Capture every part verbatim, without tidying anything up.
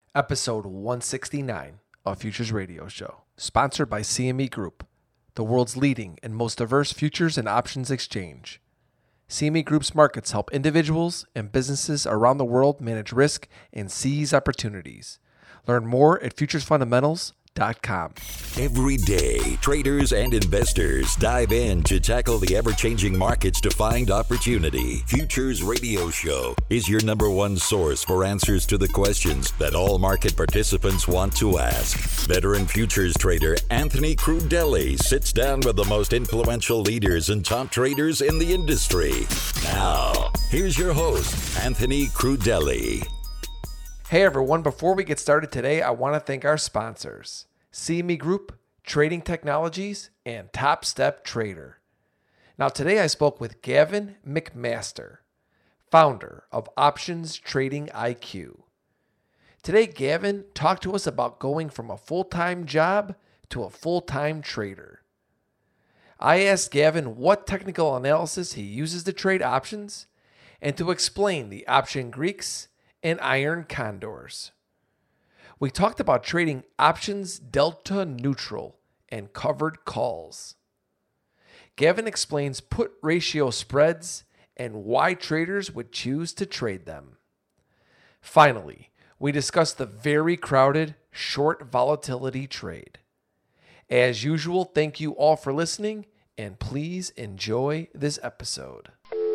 episode one sixty-nine of Futures Radio Show, sponsored by C M E Group, the world's leading and most diverse futures and options exchange. C M E Group's markets help individuals and businesses around the world manage risk and seize opportunities. Learn more at futures fundamentals dot com. Every day, traders and investors dive in to tackle the ever-changing markets to find opportunity. Futures Radio Show is your number one source for answers to the questions that all market participants want to ask. Veteran futures trader Anthony Crudele sits down with the most influential leaders and top traders in the industry. Now, here's your host, Anthony Crudele. Hey everyone, before we get started today, I want to thank our sponsors, C M E Group, Trading Technologies, and Top Step Trader. Now today I spoke with Gavin McMaster, founder of Options Trading I Q. Today Gavin talked to us about going from a full-time job to a full-time trader. I asked Gavin what technical analysis he uses to trade options and to explain the option Greeks and iron condors. We talked about trading options delta neutral and covered calls. Gavin explains put ratio spreads and why traders would choose to trade them. Finally, we discuss the very crowded short volatility trade. As usual, thank you all for listening, and please enjoy this episode.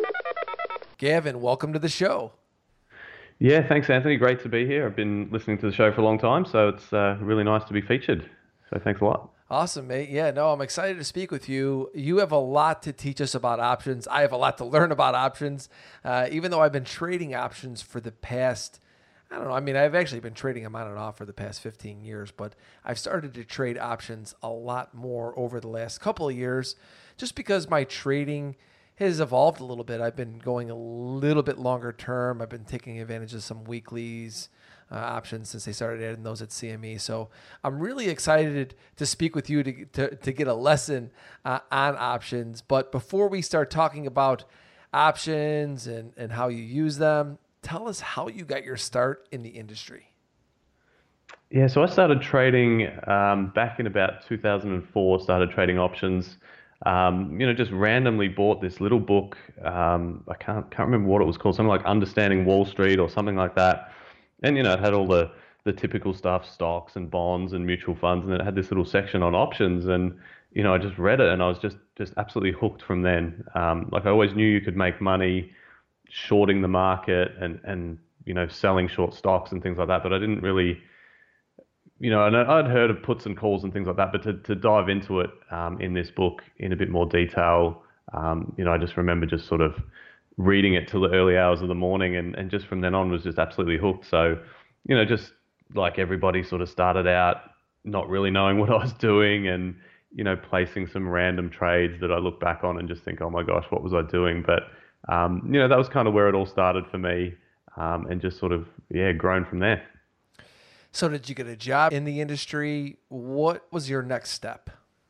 Gavin, welcome to the show. Yeah, thanks, Anthony. Great to be here. I've been listening to the show for a long time, so it's uh, really nice to be featured. So thanks a lot. Awesome, mate. Yeah, no, I'm excited to speak with you. You have a lot to teach us about options. I have a lot to learn about options. Uh, even though I've been trading options for the past, I don't know, I mean, I've actually been trading them on and off for the past fifteen years, but I've started to trade options a lot more over the last couple of years just because my trading has evolved a little bit. I've been going a little bit longer term. I've been taking advantage of some weeklies uh, options since they started adding those at C M E. So I'm really excited to speak with you to to, to get a lesson uh, on options. But before we start talking about options and, and how you use them, tell us how you got your start in the industry. Yeah, so I started trading um, back in about two thousand four, started trading options. Um, you know, just randomly bought this little book. Um, I can't can't remember what it was called, something like Understanding Wall Street or something like that. And, you know, it had all the, the typical stuff, stocks and bonds and mutual funds. And then it had this little section on options. And, you know, I just read it and I was just, just absolutely hooked from then. Um, like I always knew you could make money shorting the market and, and, you know, selling short stocks and things like that. But I didn't really, you know, and I'd heard of puts and calls and things like that, but to, to dive into it um, in this book in a bit more detail, um, you know, I just remember just sort of reading it till the early hours of the morning, and, and just from then on was just absolutely hooked. So, you know, just like everybody sort of started out not really knowing what I was doing and, you know, placing some random trades that I look back on and just think, oh my gosh, what was I doing? But, um, you know, that was kind of where it all started for me, um, and just sort of, yeah, grown from there. So did you get a job in the industry? What was your next step?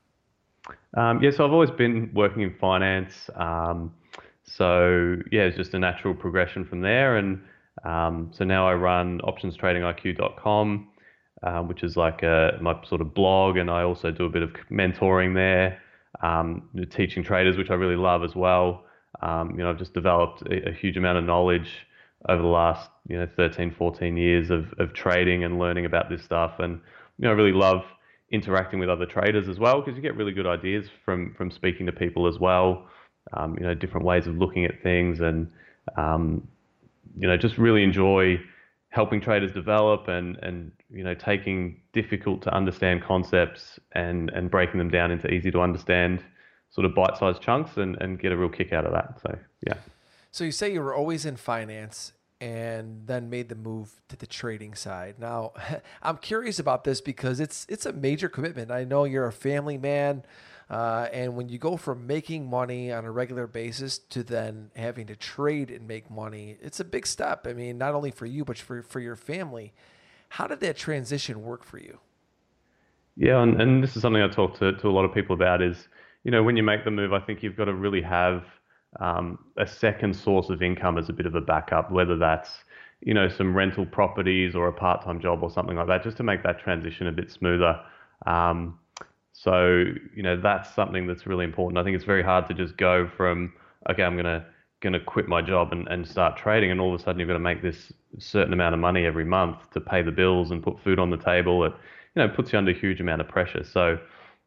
Um, yeah, so I've always been working in finance. Um, so yeah, it's just a natural progression from there. And um, so now I run options trading I Q dot com, um, which is like a, my sort of blog. And I also do a bit of mentoring there, um, teaching traders, which I really love as well. Um, you know, I've just developed a, a huge amount of knowledge over the last, you know, thirteen, fourteen years of, of trading and learning about this stuff. And, you know, I really love interacting with other traders as well, because you get really good ideas from, from speaking to people as well. Um, you know, different ways of looking at things, and, um, you know, just really enjoy helping traders develop and, and, you know, taking difficult to understand concepts and, and breaking them down into easy to understand sort of bite-sized chunks, and, and get a real kick out of that. So, yeah. So you say you were always in finance and then made the move to the trading side. Now, I'm curious about this because it's it's a major commitment. I know you're a family man, uh, and when you go from making money on a regular basis to then having to trade and make money, it's a big step. I mean, not only for you, but for, for your family. How did that transition work for you? Yeah, and, and this is something I talk to, to a lot of people about is, you know, when you make the move, I think you've got to really have um, a second source of income as a bit of a backup, whether that's, you know, some rental properties or a part-time job or something like that, just to make that transition a bit smoother. Um, so, you know, that's something that's really important. I think it's very hard to just go from, okay, I'm gonna gonna quit my job and, and start trading, and all of a sudden you've got to make this certain amount of money every month to pay the bills and put food on the table. It, you know, puts you under a huge amount of pressure. So,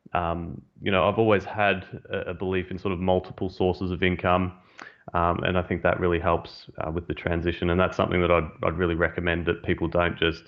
um, you know, I've always had a, a belief in sort of multiple sources of income. Um, and I think that really helps uh, with the transition. And that's something that I'd, I'd really recommend, that people don't just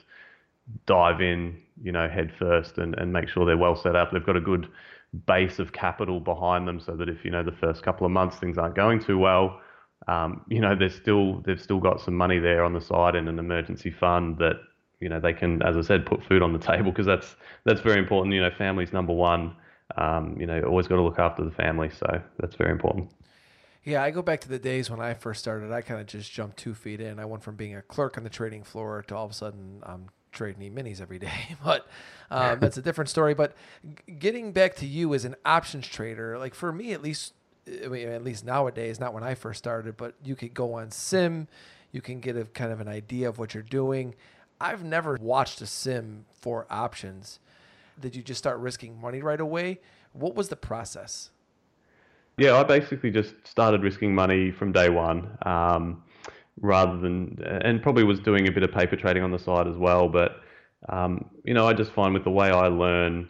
dive in, you know, head first, and, and make sure they're well set up. They've got a good base of capital behind them, so that if, you know, the first couple of months things aren't going too well, um, you know, there's still, they've still got some money there on the side in an emergency fund that, you know, they can, as I said, put food on the table, because that's, that's very important. You know, family's number one. Um, you know, always got to look after the family. So that's very important. Yeah, I go back to the days when I first started. I kind of just jumped two feet in. I went from being a clerk on the trading floor to all of a sudden I'm trading E-minis every day. But um, that's a different story. But g- getting back to you as an options trader, like for me at least, I mean, at least nowadays, not when I first started, but you could go on Sim, you can get a kind of an idea of what you're doing. I've never watched a Sim for options. Did you just start risking money right away? What was the process? Yeah, I basically just started risking money from day one, um, rather than, and probably was doing a bit of paper trading on the side as well. But, um, you know, I just find with the way I learn,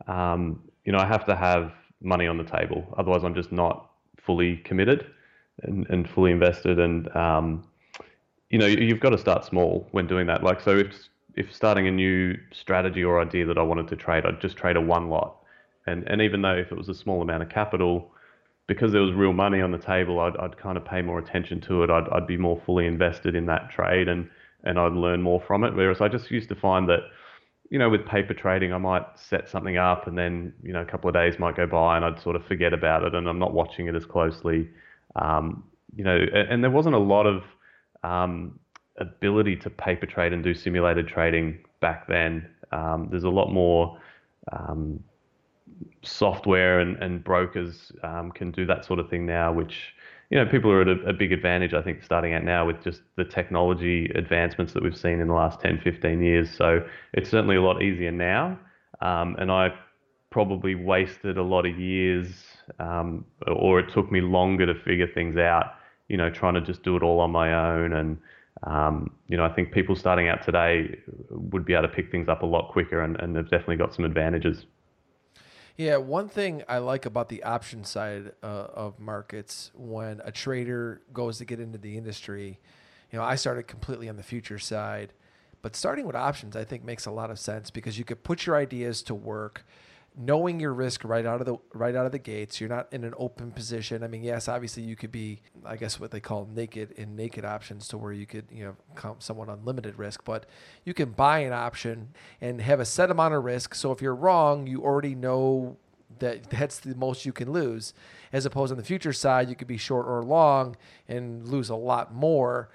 um, you know, I have to have money on the table. Otherwise, I'm just not fully committed and, and fully invested. And, um, you know, you've got to start small when doing that. Like, so if, if starting a new strategy or idea that I wanted to trade, I'd just trade a one lot. And, and even though if it was a small amount of capital, because there was real money on the table, I'd, I'd kind of pay more attention to it. I'd, I'd be more fully invested in that trade, and, and I'd learn more from it. Whereas I just used to find that, you know, with paper trading, I might set something up and then, you know, a couple of days might go by and I'd sort of forget about it and I'm not watching it as closely. Um, you know, and, and there wasn't a lot of um, ability to paper trade and do simulated trading back then. Um, there's a lot more um, software and, and brokers um, can do that sort of thing now, which, you know, people are at a, a big advantage, I think, starting out now with just the technology advancements that we've seen in the last ten, fifteen years. So it's certainly a lot easier now. Um, and I probably wasted a lot of years, um, or it took me longer to figure things out, you know, trying to just do it all on my own. And, um, you know, I think people starting out today would be able to pick things up a lot quicker, and, and they've definitely got some advantages. Yeah, one thing I like about the option side uh, of markets, when a trader goes to get into the industry, you know, I started completely on the future side, but starting with options, I think makes a lot of sense, because you could put your ideas to work, knowing your risk right out of the right out of the gates. You're not in an open position. I mean, yes, obviously you could be, I guess, what they call naked in naked options, to where you could, you know, come somewhat unlimited risk, but you can buy an option and have a set amount of risk. So if you're wrong, you already know that that's the most you can lose, as opposed on the future side, you could be short or long and lose a lot more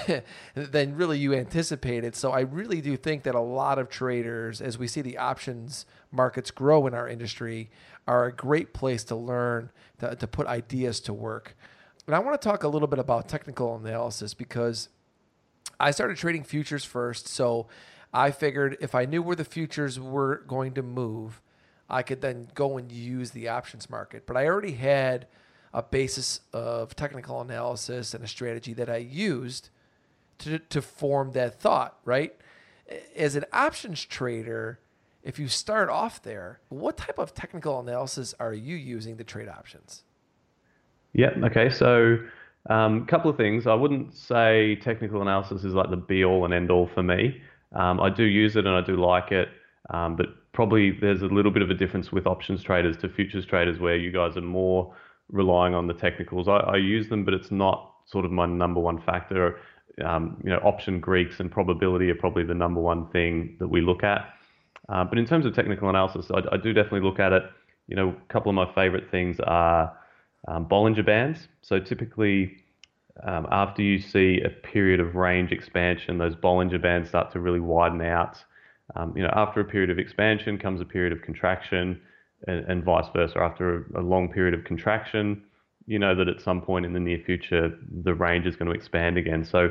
than really you anticipated. So I really do think that a lot of traders, as we see the options markets grow in our industry, are a great place to learn to, to put ideas to work. And I want to talk a little bit about technical analysis, because I started trading futures first. So I figured if I knew where the futures were going to move, I could then go and use the options market. But I already had a basis of technical analysis and a strategy that I used to to form that thought, right? As an options trader, if you start off there, what type of technical analysis are you using to trade options? Yeah. Okay. So, a um, couple of things. I wouldn't say technical analysis is like the be all and end all for me. Um, I do use it and I do like it, um, but probably there's a little bit of a difference with options traders to futures traders, where you guys are more relying on the technicals. I, I use them, but it's not sort of my number one factor. Um, you know, option Greeks and probability are probably the number one thing that we look at. Uh, but in terms of technical analysis, I, I do definitely look at it. You know, a couple of my favorite things are um, Bollinger Bands. So typically, um, after you see a period of range expansion, those Bollinger Bands start to really widen out. Um, you know, after a period of expansion comes a period of contraction, and, and vice versa. After a, a long period of contraction, you know that at some point in the near future, the range is going to expand again. So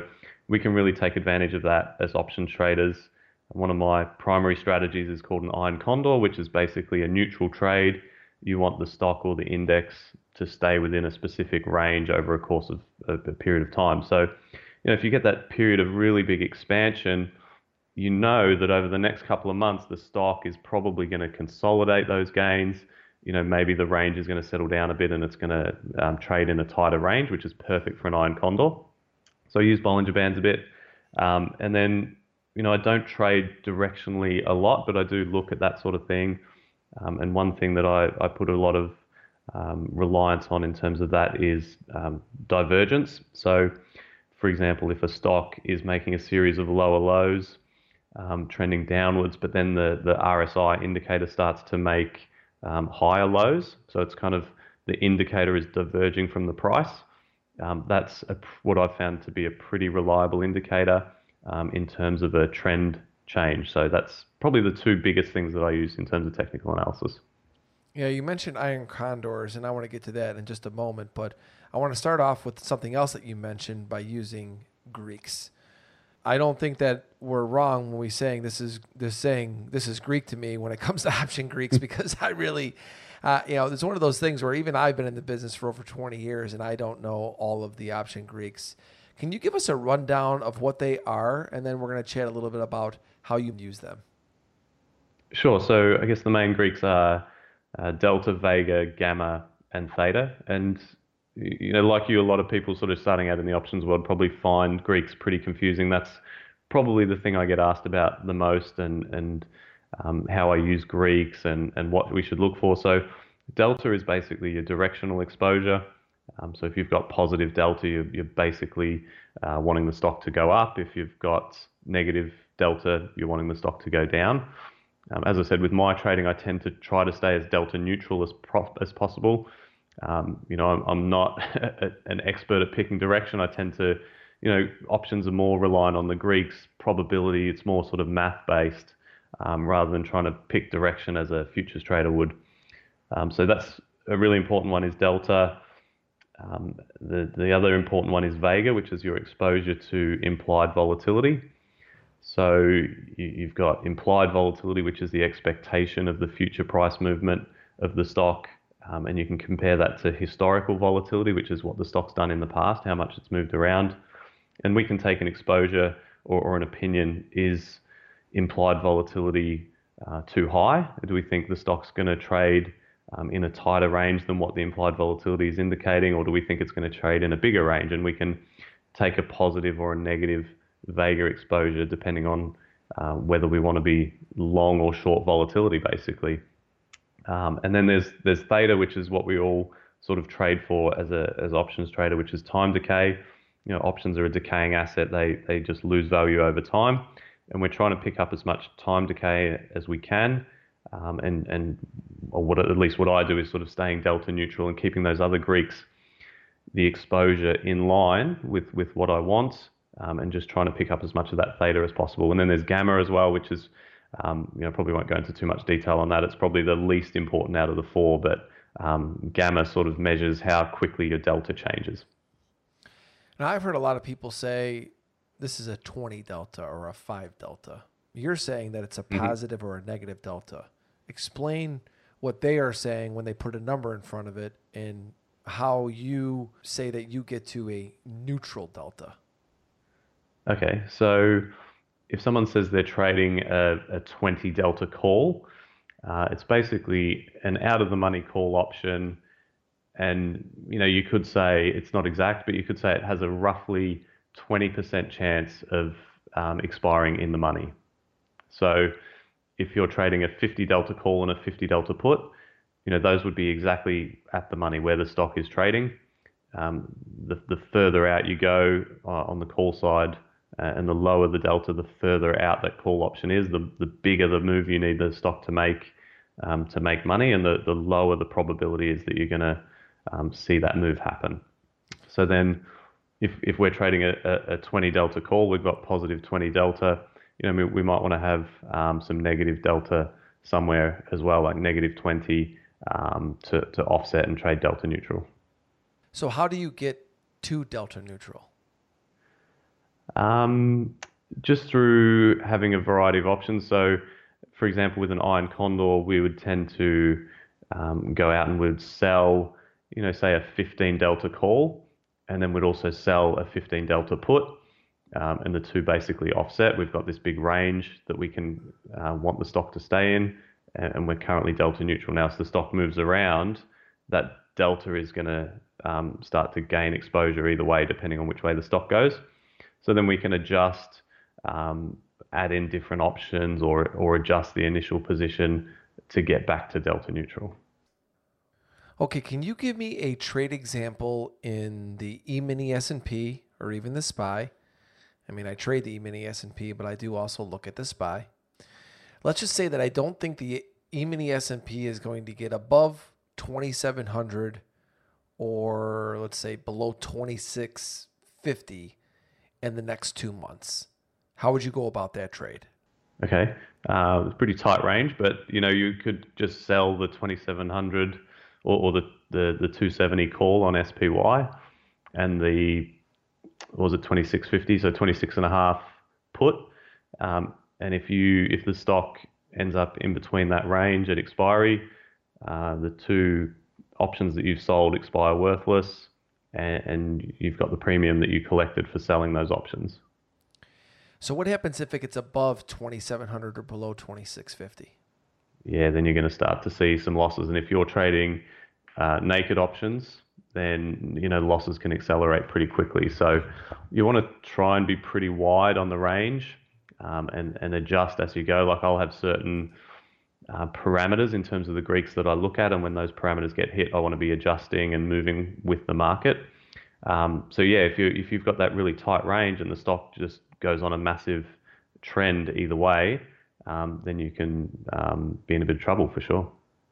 we can really take advantage of that as options traders. One of my primary strategies is called an iron condor, which is basically a neutral trade. You want the stock or the index to stay within a specific range over a course of a, a period of time. So, you know, if you get that period of really big expansion, you know that over the next couple of months, the stock is probably going to consolidate those gains. You know, maybe the range is going to settle down a bit and it's going to um, trade in a tighter range, which is perfect for an iron condor. So I use Bollinger Bands a bit. Um, and then, you know, I don't trade directionally a lot, but I do look at that sort of thing. Um, and one thing that I, I put a lot of um, reliance on in terms of that is um, divergence. So, for example, if a stock is making a series of lower lows, um, trending downwards, but then the, the R S I indicator starts to make um, higher lows, so it's kind of the indicator is diverging from the price. Um, that's a, what I've found to be a pretty reliable indicator um, in terms of a trend change. So that's probably the two biggest things that I use in terms of technical analysis. Yeah, you mentioned iron condors, and I want to get to that in just a moment, but I want to start off with something else that you mentioned by using Greeks. I don't think that we're wrong when we saying this is this saying this is Greek to me when it comes to option Greeks, because I really, uh, you know, it's one of those things where even I've been in the business for over twenty years and I don't know all of the option Greeks. Can you give us a rundown of what they are, and then we're going to chat a little bit about how you use them? Sure. So I guess the main Greeks are uh, delta, vega, gamma, and theta. And you know, like you, a lot of people sort of starting out in the options world probably find Greeks pretty confusing. That's probably the thing I get asked about the most, and and um, how I use Greeks and and what we should look for. So delta is basically your directional exposure. Um, so if you've got positive delta, you're, you're basically uh, wanting the stock to go up. If you've got negative delta, you're wanting the stock to go down. Um, as I said, with my trading, I tend to try to stay as delta neutral as prof- as possible. Um, you know, I'm, I'm not a, an expert at picking direction. I tend to, you know, options are more reliant on the Greeks probability. It's more sort of math based um, rather than trying to pick direction as a futures trader would. Um, so that's a really important one is delta. Um, the, the other important one is vega, which is your exposure to implied volatility. So you, you've got implied volatility, which is the expectation of the future price movement of the stock. Um, and you can compare that to historical volatility, which is what the stock's done in the past, how much it's moved around. And we can take an exposure or, or an opinion, is implied volatility uh, too high? Do we think the stock's going to trade um, in a tighter range than what the implied volatility is indicating, or do we think it's going to trade in a bigger range? And we can take a positive or a negative vega exposure depending on uh, whether we want to be long or short volatility, basically. Um, and then there's there's theta, which is what we all sort of trade for as a as options trader, which is time decay. You know, options are a decaying asset; they they just lose value over time, and we're trying to pick up as much time decay as we can. Um, and and or what at least what I do is sort of staying delta neutral and keeping those other Greeks, the exposure in line with with what I want, um, and just trying to pick up as much of that theta as possible. And then there's gamma as well, which is Um, you know, probably won't go into too much detail on that. It's probably the least important out of the four, but um, gamma sort of measures how quickly your delta changes. Now, I've heard a lot of people say this is a twenty delta or a five delta. You're saying that it's a positive mm-hmm. or a negative delta. Explain what they are saying when they put a number in front of it, and how you say that you get to a neutral delta. Okay, so if someone says they're trading a, a twenty delta call, uh, it's basically an out of the money call option. And, you know, you could say it's not exact, but you could say it has a roughly twenty percent chance of um, expiring in the money. So if you're trading a fifty delta call and a fifty delta put, you know, those would be exactly at the money where the stock is trading. Um, the, the further out you go uh, on the call side, Uh, and the lower the delta, the further out that call option is, the, the bigger the move you need the stock to make um, to make money, and the, the lower the probability is that you're going to um, see that move happen. So then if, if we're trading a, a, a twenty delta call, we've got positive twenty delta, you know, we, we might want to have um, some negative delta somewhere as well, like negative twenty um, to, to offset and trade delta neutral. So how do you get to delta neutral? Um, just through having a variety of options. So, for example, with an iron condor, we would tend to um, go out and we'd sell, you know, say a fifteen delta call, and then we'd also sell a fifteen delta put, um, and the two basically offset. We've got this big range that we can uh, want the stock to stay in, and, and we're currently delta neutral now. So the stock moves around, that delta is going to um, start to gain exposure either way, depending on which way the stock goes. So then we can adjust, um, add in different options, or or adjust the initial position to get back to delta neutral. Okay, can you give me a trade example in the E-mini S and P or even the S P Y? I mean, I trade the E-mini S and P, but I do also look at the S P Y. Let's just say that I don't think the E-mini S and P is going to get above twenty-seven hundred, or let's say below twenty-six fifty in the next two months. How would you go about that trade? Okay, uh, it's a pretty tight range, but you know, you could just sell the twenty-seven hundred or, or the, the the two seventy call on S P Y, and the, what was it, twenty-six fifty, so twenty-six and a half put. Um, and if you if the stock ends up in between that range at expiry, uh, the two options that you've sold expire worthless, and, and you've got the premium that you collected for selling those options. So what happens if it gets above twenty-seven hundred or below twenty-six fifty? Yeah, then you're going to start to see some losses. And if you're trading uh, naked options, then you know losses can accelerate pretty quickly. So you want to try and be pretty wide on the range, um, and and adjust as you go. Like I'll have certain uh, parameters in terms of the Greeks that I look at, and when those parameters get hit, I want to be adjusting and moving with the market. Um, so yeah, if you if you've got that really tight range and the stock just goes on a massive trend either way, um, then you can um, be in a bit of trouble for sure.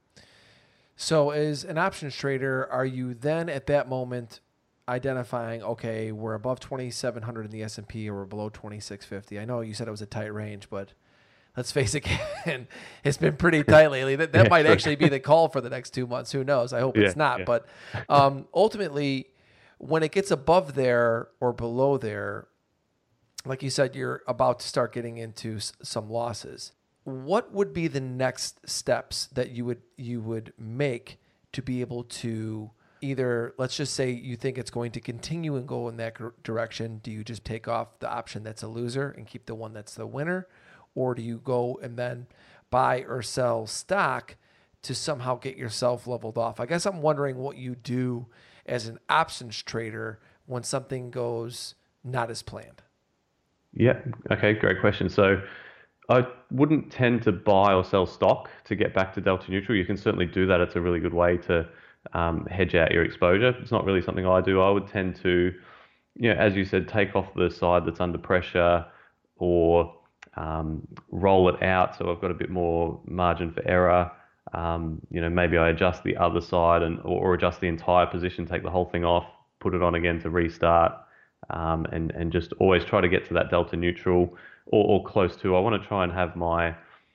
So as an options trader, are you then at that moment identifying, okay, we're above twenty-seven hundred in the S and P or we're below twenty-six fifty? I know you said it was a tight range, but let's face it, Ken, it's been pretty tight lately. That, that Yeah, might sure. actually be the call for the next two months. Who knows? I hope Yeah, it's not. yeah. But um, ultimately, when it gets above there or below there, like you said, you're about to start getting into s- some losses. What would be the next steps that you would you would make to be able to either, let's just say you think it's going to continue and go in that gr- direction? Do you just take off the option that's a loser and keep the one that's the winner? Or do you go and then buy or sell stock to somehow get yourself leveled off? I guess I'm wondering what you do as an options trader when something goes not as planned. Yeah. Okay. Great question. So I wouldn't tend to buy or sell stock to get back to delta neutral. You can certainly do that. It's a really good way to um, hedge out your exposure. It's not really something I do. I would tend to, you know, as you said, take off the side that's under pressure, or um, roll it out so I've got a bit more margin for error. Um, you know, maybe I adjust the other side and or, or adjust the entire position, take the whole thing off, put it on again to restart. Um, and, and just always try to get to that delta neutral, or, or close to. I want to try and have my,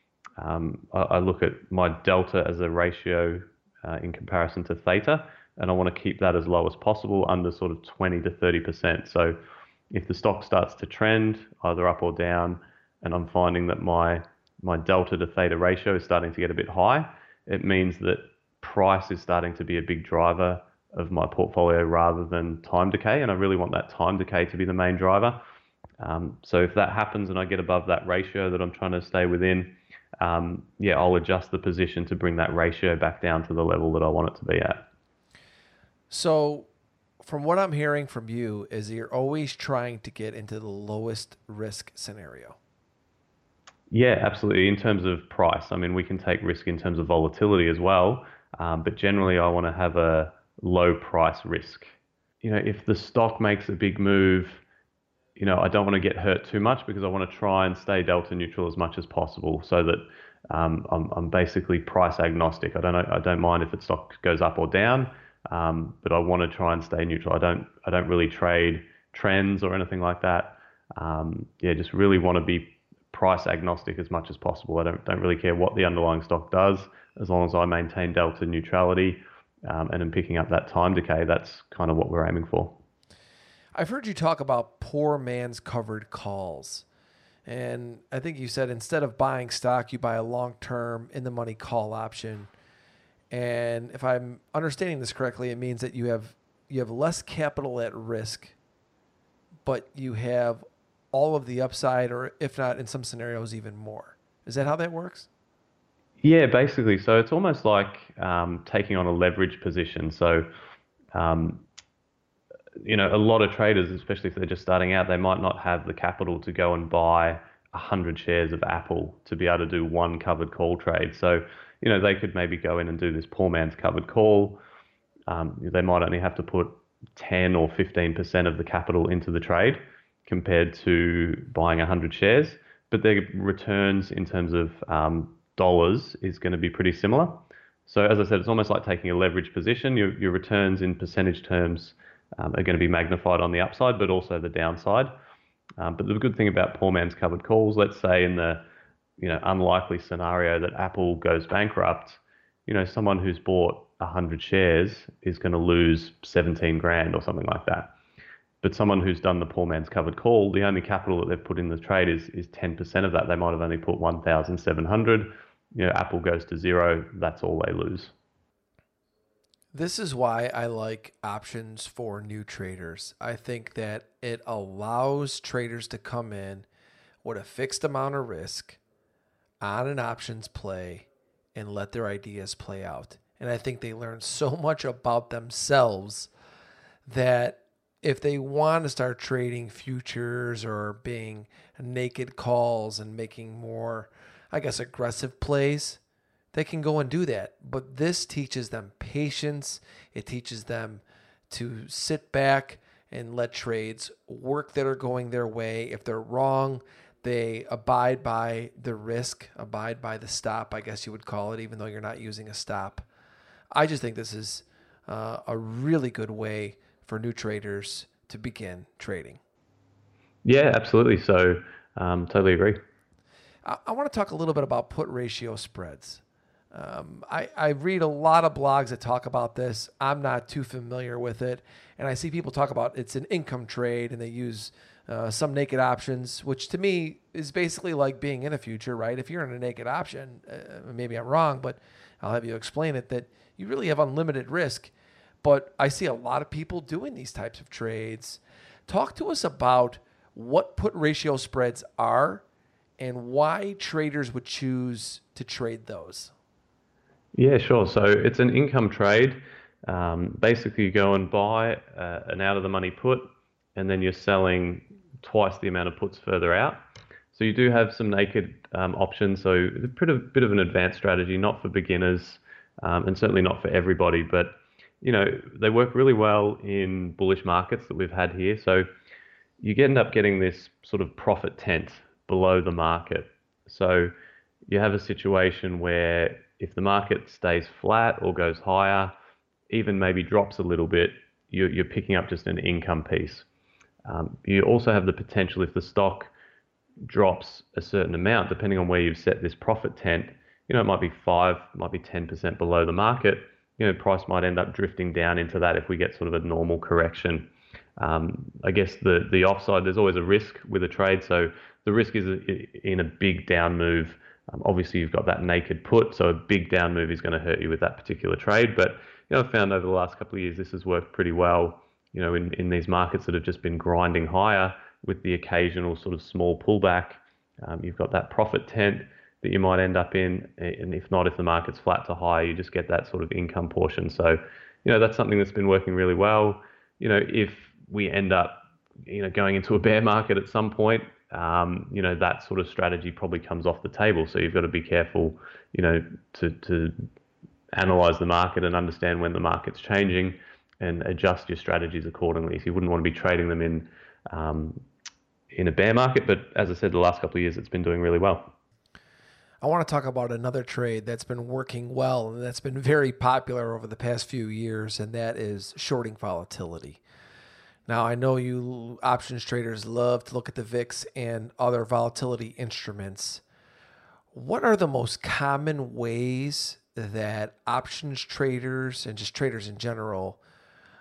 um, I, I look at my delta as a ratio uh, in comparison to theta, and I want to keep that as low as possible, under sort of twenty to thirty percent. So if the stock starts to trend either up or down, and I'm finding that my, my delta to theta ratio is starting to get a bit high, it means that price is starting to be a big driver of my portfolio rather than time decay, and I really want that time decay to be the main driver. Um, so if that happens and I get above that ratio that I'm trying to stay within, um, yeah, I'll adjust the position to bring that ratio back down to the level that I want it to be at. So from what I'm hearing from you is you're always trying to get into the lowest risk scenario. Yeah, absolutely. In terms of price, I mean, we can take risk in terms of volatility as well, um, but generally I want to have a low price risk. You know, if the stock makes a big move, you know, I don't want to get hurt too much, because I want to try and stay delta neutral as much as possible, so that um, I'm, I'm basically price agnostic. I don't know, I don't mind if the stock goes up or down, um, but I want to try and stay neutral. I don't I don't really trade trends or anything like that. Um, yeah, just really want to be price agnostic as much as possible. I don't don't really care what the underlying stock does, as long as I maintain delta neutrality. Um, and in picking up that time decay, that's kind of what we're aiming for. I've heard you talk about poor man's covered calls. And I think you said instead of buying stock, you buy a long-term in-the-money call option. And if I'm understanding this correctly, it means that you have you have less capital at risk, but you have all of the upside, or if not, in some scenarios, even more. Is that how that works? Yeah, basically. So it's almost like um, taking on a leverage position. So, um, you know, a lot of traders, especially if they're just starting out, they might not have the capital to go and buy a hundred shares of Apple to be able to do one covered call trade. So, you know, they could maybe go in and do this poor man's covered call. Um, they might only have to put ten or fifteen percent of the capital into the trade compared to buying one hundred shares. But their returns in terms of um, dollars is going to be pretty similar. So as I said, it's almost like taking a leverage position. Your, your returns in percentage terms um, are going to be magnified on the upside, but also the downside. Um, but the good thing about poor man's covered calls, let's say in the you know unlikely scenario that Apple goes bankrupt, you know someone who's bought one hundred shares is going to lose seventeen grand or something like that. But someone who's done the poor man's covered call, the only capital that they've put in the trade is is ten percent of that. They might have only put one thousand seven hundred. You know, Apple goes to zero. That's all they lose. This is why I like options for new traders. I think that it allows traders to come in with a fixed amount of risk on an options play and let their ideas play out. And I think they learn so much about themselves that if they want to start trading futures or being naked calls and making more, I guess, aggressive plays, they can go and do that. But this teaches them patience. It teaches them to sit back and let trades work that are going their way. If they're wrong, they abide by the risk, abide by the stop, I guess you would call it, even though you're not using a stop. I just think this is uh, a really good way for new traders to begin trading. Yeah, absolutely. So um, totally agree. I, I want to talk a little bit about put ratio spreads. Um, I, I read a lot of blogs that talk about this. I'm not too familiar with it. And I see people talk about it's an income trade and they use uh, some naked options, which to me is basically like being in a future, right? If you're in a naked option, uh, maybe I'm wrong, but I'll have you explain it, that you really have unlimited risk. But I see a lot of people doing these types of trades. Talk to us about what put ratio spreads are and why traders would choose to trade those. Yeah, sure. So it's an income trade. Um, basically, you go and buy uh, an out-of-the-money put, and then you're selling twice the amount of puts further out. So you do have some naked um, options. So it's a bit of, bit of an advanced strategy, not for beginners, um, and certainly not for everybody. But you know, they work really well in bullish markets that we've had here. So you end up getting this sort of profit tent below the market. So you have a situation where if the market stays flat or goes higher, even maybe drops a little bit, you're, you're picking up just an income piece. Um, you also have the potential, if the stock drops a certain amount, depending on where you've set this profit tent, you know, it might be five, might be ten percent below the market. You know, price might end up drifting down into that if we get sort of a normal correction. Um, I guess the the offside, there's always a risk with a trade. So the risk is in a big down move. Um, obviously, you've got that naked put, so a big down move is going to hurt you with that particular trade. But you know, I've found over the last couple of years this has worked pretty well. You know, in, in these markets that have just been grinding higher with the occasional sort of small pullback, um, you've got that profit tent that you might end up in, and if not, if the market's flat to high, you just get that sort of income portion. So, you know, that's something that's been working really well. You know, if we end up, you know, going into a bear market at some point, um, you know, that sort of strategy probably comes off the table. So you've got to be careful, you know, to to analyze the market and understand when the market's changing and adjust your strategies accordingly. So you wouldn't want to be trading them in um, in a bear market. But as I said, the last couple of years, it's been doing really well. I want to talk about another trade that's been working well and that's been very popular over the past few years, and that is shorting volatility. Now, I know you options traders love to look at the V I X and other volatility instruments. What are the most common ways that options traders and just traders in general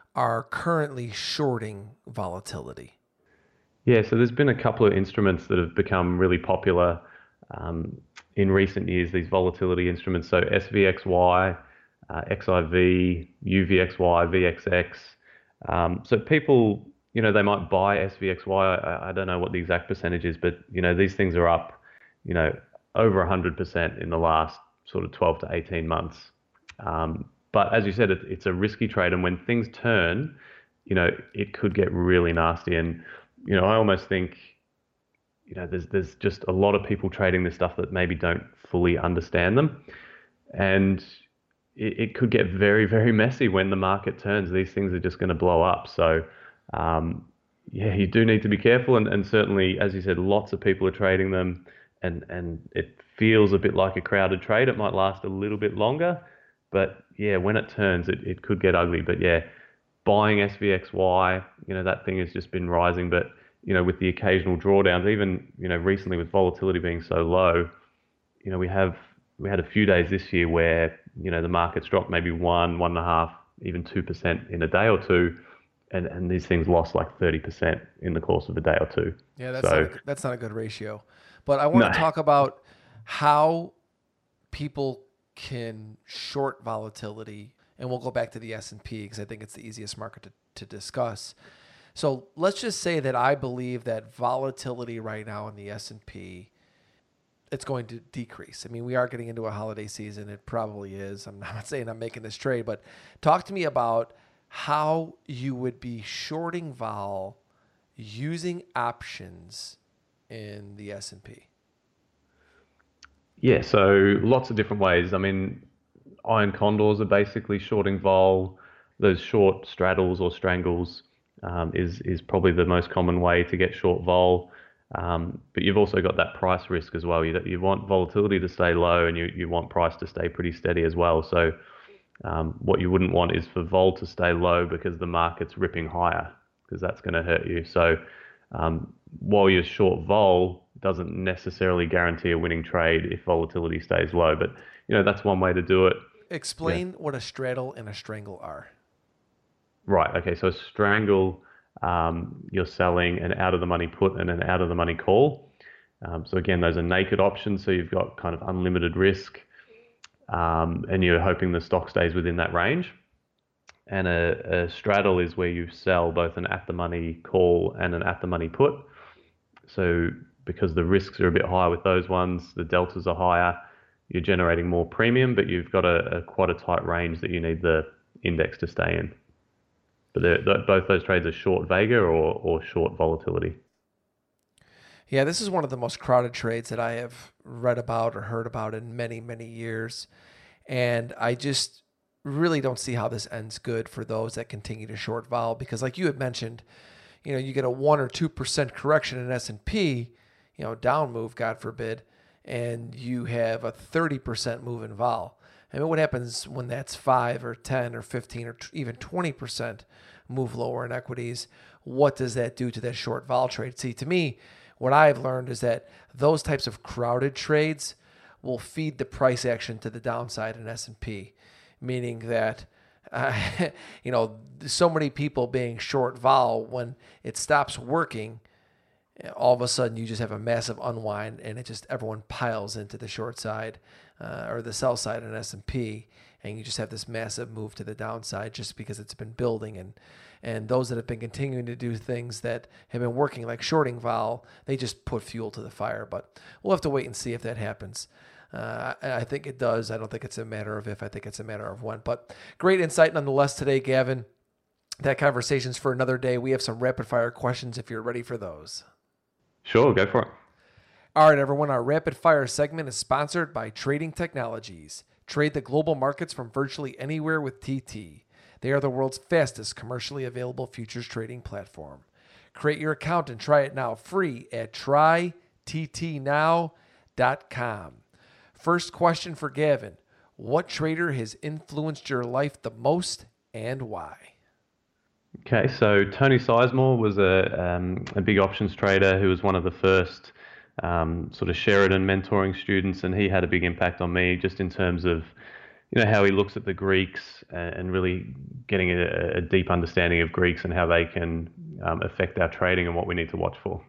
are currently shorting volatility? Yeah, so there's been a couple of instruments that have become really popular um, in recent years, these volatility instruments. So S V X Y, uh, X I V, U V X Y, V X X. Um, so people, you know, they might buy S V X Y. I, I don't know what the exact percentage is, but, you know, these things are up, you know, over one hundred percent in the last sort of twelve to eighteen months. Um, but as you said, it, it's a risky trade. And when things turn, you know, it could get really nasty. And, you know, I almost think, you know, there's there's just a lot of people trading this stuff that maybe don't fully understand them. And it, it could get very, very messy when the market turns. These things are just going to blow up. So, um, yeah, you do need to be careful. And, and certainly, as you said, lots of people are trading them. And, and it feels a bit like a crowded trade. It might last a little bit longer. But, yeah, when it turns, it, it could get ugly. But, yeah, buying S V X Y, you know, that thing has just been rising. But, you know, with the occasional drawdowns, even, you know, recently with volatility being so low, you know, we have we had a few days this year where, you know, the market's dropped maybe one, one and a half, even two percent in a day or two. And, and these things lost like thirty percent in the course of a day or two. Yeah, that's, so, not a, that's not a good ratio. But I want no. to talk about how people can short volatility, and we'll go back to the S and P because I think it's the easiest market to, to discuss. So let's just say that I believe that volatility right now in the S and P, it's going to decrease. I mean, we are getting into a holiday season. It probably is. I'm not saying I'm making this trade, but talk to me about how you would be shorting vol using options in the S and P. Yeah, so lots of different ways. I mean, iron condors are basically shorting vol. Those short straddles or strangles um, is is probably the most common way to get short vol. Um, but you've also got that price risk as well. You you want volatility to stay low, and you you want price to stay pretty steady as well. So um, what you wouldn't want is for vol to stay low because the market's ripping higher, because that's going to hurt you. So um, while you're short vol, doesn't necessarily guarantee a winning trade if volatility stays low. But, you know, that's one way to do it. Explain yeah. what a straddle and a strangle are. Right. Okay. So a strangle, um, you're selling an out of the money put and an out of the money call. Um, so again, those are naked options. So you've got kind of unlimited risk, um, and you're hoping the stock stays within that range. And a, a straddle is where you sell both an at the money call and an at the money put. So because the risks are a bit higher with those ones, the deltas are higher, you're generating more premium, but you've got a, a quite a tight range that you need the index to stay in. But both those trades are short Vega or, or short volatility. Yeah, this is one of the most crowded trades that I have read about or heard about in many, many years. And I just really don't see how this ends good for those that continue to short vol, because like you had mentioned, you know, you get a one or two percent correction in S and P, you know, down move, God forbid, and you have a thirty percent move in vol. I mean, what happens when that's five or ten or fifteen or even twenty percent move lower in equities? What does that do to that short vol trade? See, to me, what I've learned is that those types of crowded trades will feed the price action to the downside in S and P, meaning that uh, you know, so many people being short vol, when it stops working, all of a sudden you just have a massive unwind, and it just everyone piles into the short side uh, or the sell side in S and P, and you just have this massive move to the downside just because it's been building. And and those that have been continuing to do things that have been working, like shorting vol, they just put fuel to the fire. But we'll have to wait and see if that happens. Uh, I think it does. I don't think it's a matter of if. I think it's a matter of when. But great insight nonetheless today, Gavin. That conversation's for another day. We have some rapid fire questions if you're ready for those. Sure, go for it. All right, everyone. Our rapid fire segment is sponsored by Trading Technologies. Trade the global markets from virtually anywhere with T T. They are the world's fastest commercially available futures trading platform. Create your account and try it now free at try t t now dot com. First question for Gavin. What trader has influenced your life the most and why? Okay, so Tony Sizemore was a, um, a big options trader who was one of the first um, sort of Sheridan mentoring students, and he had a big impact on me just in terms of, you know, how he looks at the Greeks and, and really getting a, a deep understanding of Greeks and how they can um, affect our trading and what we need to watch for.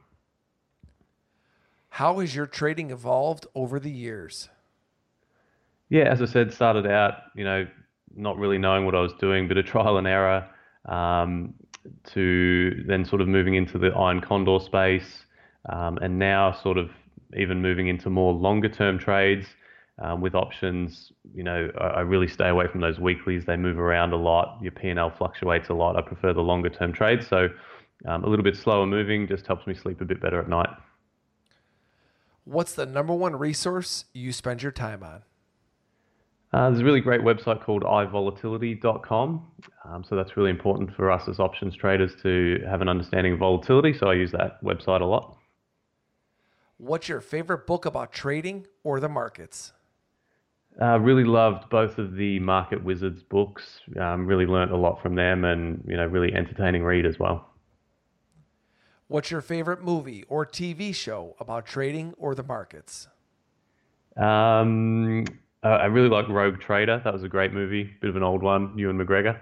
How has your trading evolved over the years? Yeah, as I said, started out, you know, not really knowing what I was doing, bit of trial and error, um, to then sort of moving into the iron condor space, um, and now sort of even moving into more longer term trades um, with options. You know, I, I really stay away from those weeklies. They move around a lot. Your P and L fluctuates a lot. I prefer the longer term trades. So um, a little bit slower moving just helps me sleep a bit better at night. What's the number one resource you spend your time on? Uh, there's a really great website called i volatility dot com. Um, so that's really important for us as options traders to have an understanding of volatility. So I use that website a lot. What's your favorite book about trading or the markets? Uh, really loved both of the Market Wizards books. Um, really learnt a lot from them, and you know, really entertaining read as well. What's your favorite movie or T V show about trading or the markets? Um, Uh, I really like Rogue Trader. That was a great movie. Bit of an old one, Ewan McGregor.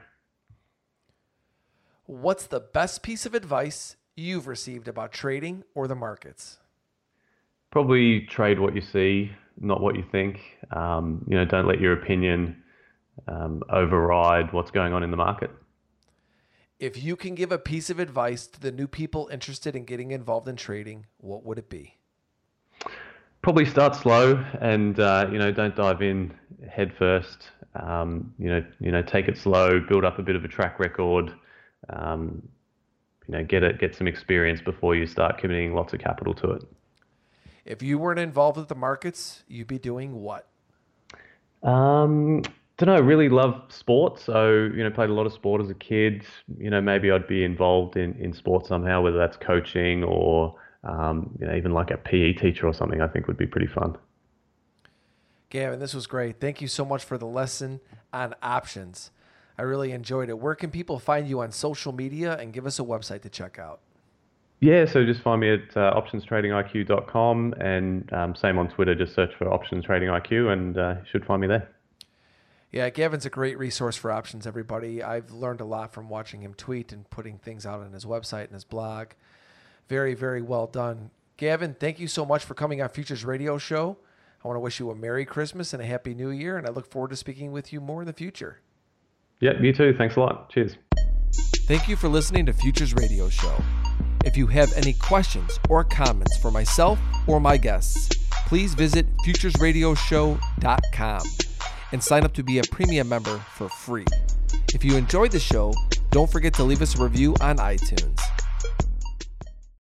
What's the best piece of advice you've received about trading or the markets? Probably trade what you see, not what you think. Um, you know, don't let your opinion um, override what's going on in the market. If you can give a piece of advice to the new people interested in getting involved in trading, what would it be? Probably start slow and, uh, you know, don't dive in head first. Um, you know, you know, take it slow, build up a bit of a track record, um, you know, get it, get some experience before you start committing lots of capital to it. If you weren't involved with the markets, you'd be doing what? Um, don't know, really love sport. So, you know, played a lot of sport as a kid. You know, maybe I'd be involved in, in sport somehow, whether that's coaching or Um, you know, even like a P E teacher or something, I think would be pretty fun. Gavin, this was great. Thank you so much for the lesson on options. I really enjoyed it. Where can people find you on social media, and give us a website to check out? Yeah, so just find me at uh, options trading I Q dot com, and um, same on Twitter, just search for Options Trading I Q and uh, you should find me there. Yeah, Gavin's a great resource for options, everybody. I've learned a lot from watching him tweet and putting things out on his website and his blog. Very, very well done. Gavin, thank you so much for coming on Futures Radio Show. I want to wish you a Merry Christmas and a Happy New Year, and I look forward to speaking with you more in the future. Yep, you too. Thanks a lot. Cheers. Thank you for listening to Futures Radio Show. If you have any questions or comments for myself or my guests, please visit futures radio show dot com and sign up to be a premium member for free. If you enjoyed the show, don't forget to leave us a review on iTunes.